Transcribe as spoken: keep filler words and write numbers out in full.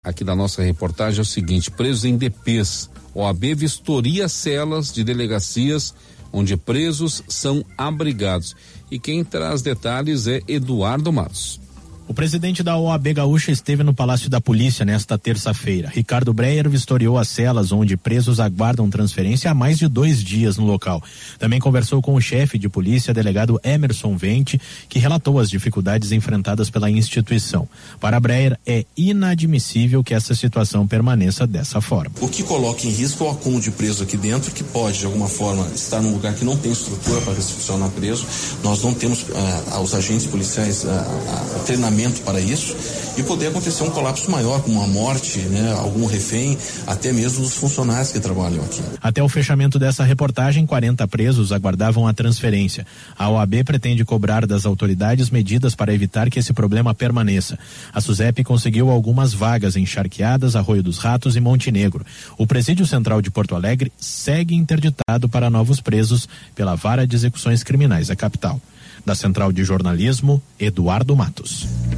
aqui da nossa reportagem é o seguinte: presos em D Ps, O A B vistoria celas de delegacias onde presos são abrigados. E quem traz detalhes é Eduardo Matos. O presidente da O A B Gaúcha esteve no Palácio da Polícia nesta terça-feira. Ricardo Breyer vistoriou as celas onde presos aguardam transferência há mais de dois dias no local. Também conversou com o chefe de polícia, delegado Emerson Vente, que relatou as dificuldades enfrentadas pela instituição. Para Breyer, é inadmissível que essa situação permaneça dessa forma. O que coloca em risco é o acúmulo de preso aqui dentro, que pode, de alguma forma, estar num lugar que não tem estrutura para recepcionar preso. Nós não temos ah, aos agentes policiais ah, ah, treinamento para isso, e poder acontecer um colapso maior, como uma morte, né, algum refém, até mesmo dos funcionários que trabalham aqui. Até o fechamento dessa reportagem, quarenta presos aguardavam a transferência. A O A B pretende cobrar das autoridades medidas para evitar que esse problema permaneça. A SUSEP conseguiu algumas vagas em Charqueadas, Arroio dos Ratos e Montenegro. O Presídio Central de Porto Alegre segue interditado para novos presos pela Vara de Execuções Criminais da capital. Da Central de Jornalismo, Eduardo Matos.